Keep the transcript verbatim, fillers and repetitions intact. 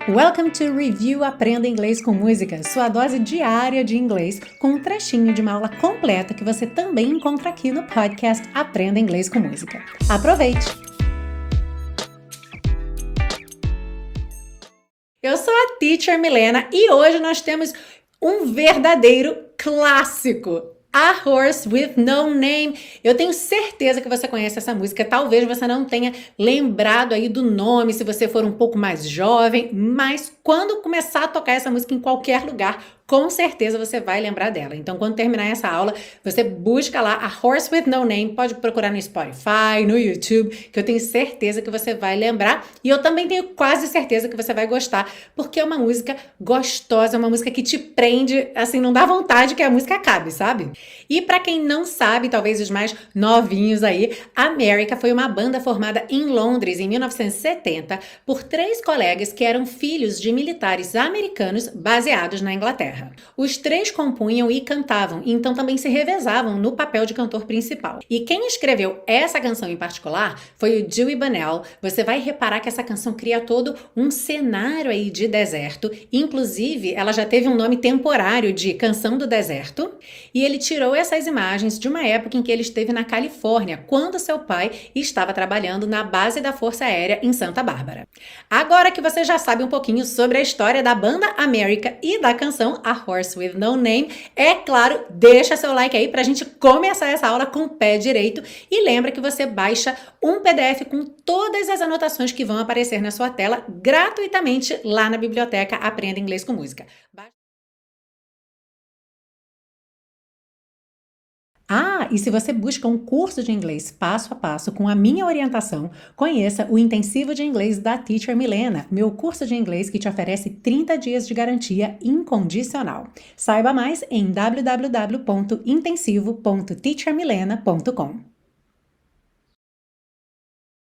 Welcome to Review Aprenda Inglês com Música, sua dose diária de inglês, com um trechinho de uma aula completa que você também encontra aqui no podcast Aprenda Inglês com Música. Aproveite! Eu sou a Teacher Milena e hoje nós temos um verdadeiro clássico. A Horse with No Name. Eu tenho certeza que você conhece essa música. Talvez você não tenha lembrado aí do nome se você for um pouco mais jovem, mas quando começar a tocar essa música em qualquer lugar, com certeza você vai lembrar dela. Então, quando terminar essa aula, você busca lá a Horse with No Name, pode procurar no Spotify, no YouTube, que eu tenho certeza que você vai lembrar. E eu também tenho quase certeza que você vai gostar, porque é uma música gostosa, é uma música que te prende, assim, não dá vontade que a música acabe, sabe? E para quem não sabe, talvez os mais novinhos aí, America foi uma banda formada em Londres em mil novecentos e setenta por três colegas que eram filhos de militares americanos baseados na Inglaterra. Os três compunham e cantavam, então também se revezavam no papel de cantor principal. E quem escreveu essa canção em particular foi o Dewey Bunnell. Você vai reparar que essa canção cria todo um cenário aí de deserto, inclusive ela já teve um nome temporário de Canção do Deserto, e ele tirou essas imagens de uma época em que ele esteve na Califórnia, quando seu pai estava trabalhando na base da Força Aérea em Santa Bárbara. Agora que você já sabe um pouquinho sobre a história da banda America e da canção A Horse with No Name, é claro, deixa seu like aí pra gente começar essa aula com o pé direito e lembra que você baixa um P D F com todas as anotações que vão aparecer na sua tela gratuitamente lá na biblioteca Aprenda Inglês com Música. Ah, e se você busca um curso de inglês passo a passo com a minha orientação, conheça o Intensivo de Inglês da Teacher Milena, meu curso de inglês que te oferece trinta dias de garantia incondicional. Saiba mais em w w w ponto intensivo ponto teacher milena ponto com.